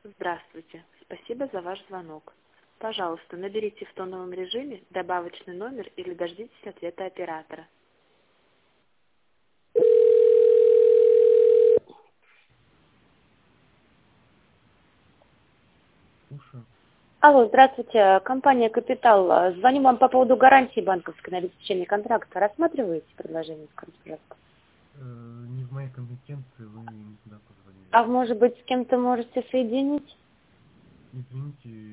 Здравствуйте. Спасибо за ваш звонок. Пожалуйста, наберите в тоновом режиме добавочный номер или дождитесь ответа оператора. Слушаю. Алло, здравствуйте, компания «Капитал». Звоню вам по поводу гарантии банковской на обеспечение контракта. Рассматриваете предложение? Скажите, пожалуйста. Не в моей компетенции, вы не туда позвонили. А может быть, с кем-то можете соединить? Извините,